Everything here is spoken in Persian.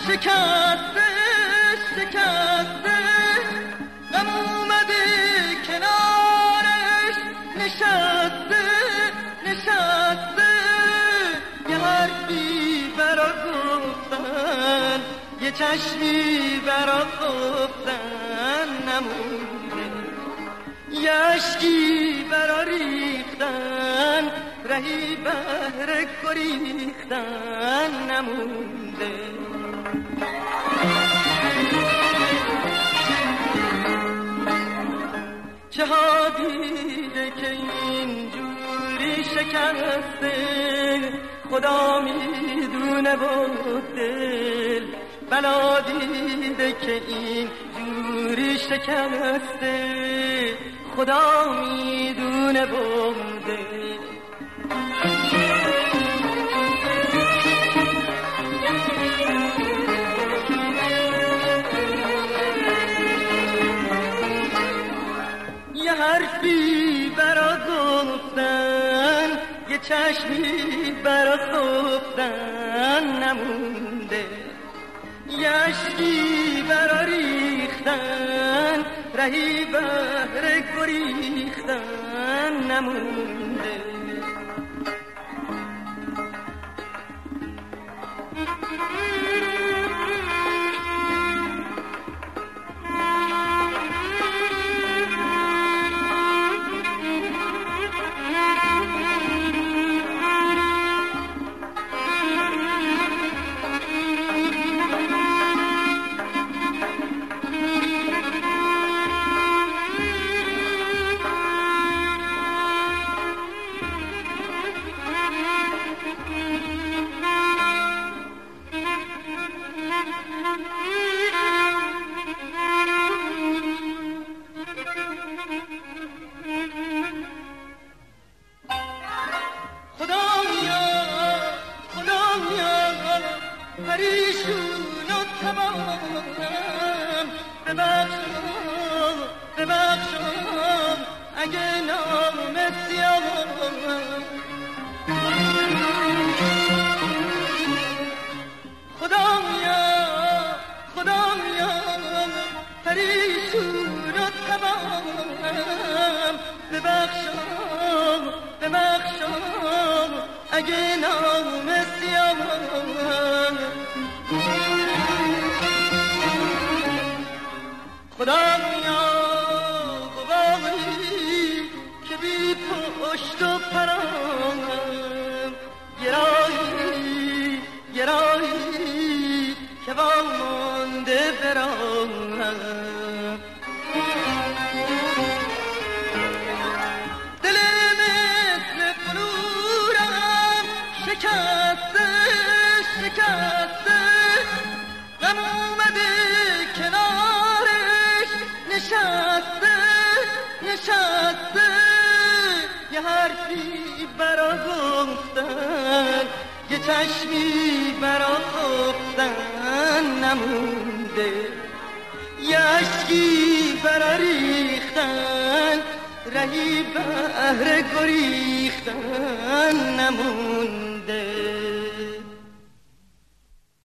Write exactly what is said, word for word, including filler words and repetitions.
شکسته شکسته غم اومده کنارش نشسته نشسته یه حرفی برا گفتن یه چشمی برا گفتن نمونده یه عشقی برا ریختن رهی بهر گریختن نمونده چه ها دیده که اینجوری شکسته خدا میدونه و دل بلا دیده که اینجوری شکسته خدا میدونه و دل یه حرفی برا گفتن یه چشمی برا خفتن نمونده یه عشقی برا ریختن رهی بهر گریختن نمونده پریشون و تمامم ببخشم ببخشم اگه نام سیامم خدا میاد خدا میاد پریشون و تمامم ببخشم ببخشم اگه نام سیامم خدا میاد قوامی که بی پشت و پرام گرایی گرایی که وامانده برام دل مثل فلورم شکسته شکسته غم اومده کنارش نشسته نشسته یه حرفی برا گفتن یه چشمی برا خفتن نمونده یه عشقی برا ریختن رهی بهر گریختن نمونده